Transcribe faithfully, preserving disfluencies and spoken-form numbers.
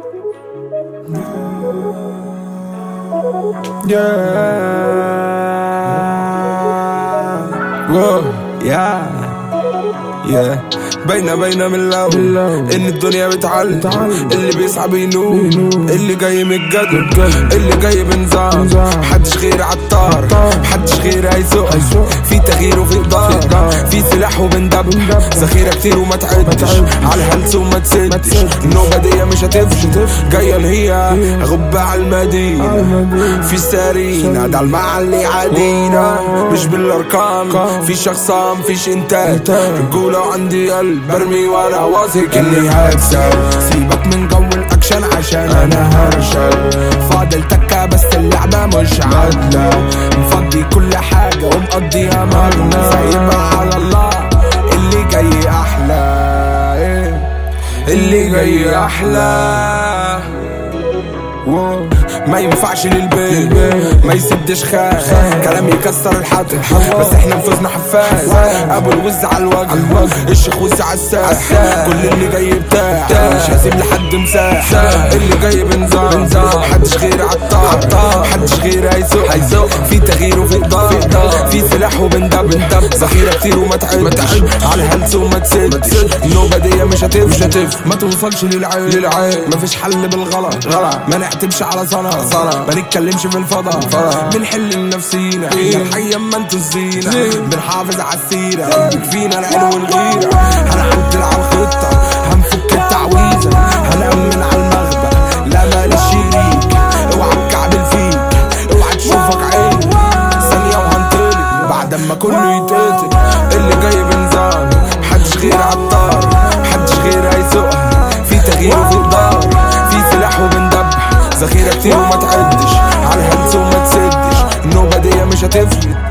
يا يا باينة باينة من الأول إن الدنيا بتعلم، اللي بيسعى بينوم، اللي جاي من الجد، اللي جاي بنظام، محدش غير عالطار، محدش غير هيسوق، في تغيير وفي إقدار، في سلاح وبندب، ذخيرة كتير وما تعدش، عالهلس وما تسدش، النوبة دي مش هتفشل، جاية هي غبة عالمدينة، في سارينا ده المعلي عادينا، مش بالأرقام، في شخصام فيش إنتاج، رجولة وعندي قلب برمي وانا واثق اني هكسب، سيبك من جو الاكشن عشان انا هرشل، فاضل تكة بس اللعبة مش عادلة، مفضي كل حاجة ومقضيها مغنى، سايبها على الله، اللي جاي احلى، اللي جاي احلى، ما ينفعش للبيت ما يسدش خاخ، كلام يكسر الحاطب بس احنا نفوزنا حفاز، ابو الوز على الوجه الشيخ وز على الساح، كل اللي جاي بتاع مش هسيب لحد مساح، اللي جاي بنظام محدش غير عالطار، محدش غير هيسوق، في تغيير وفي إقدار، في سلاح وبندب، ذخيرة كتير وما تعدش، على هلس وما تسدش، النوبة دي مش هتفشل، ما توصلش للعين، مفيش حل بالغلط، ما نعتمش على صنع، ما نتكلمش في الفضاء، بنحل لنفسينا الحي اما انتو الزينة، بنحافظ على السيرة، بيكفينا العين والغيرة، هنعدل على الخطة، هنفك التعويذة، هنأمن على المغبى، لا مالي شريك، اوعى الكعبل فيك، اوعى تشوفك عين، ثانية وهنطلق بعد اما كله يتقتل، اللي جاي بنظام محدش غير عالطار، محدش غير هيسوقها، في تغيير وفي إقدار، في سلاح وبندبح، ذخيرة كتير وما تعدش، على الهلس وما تسدش، النوبة دي مش هتفشل.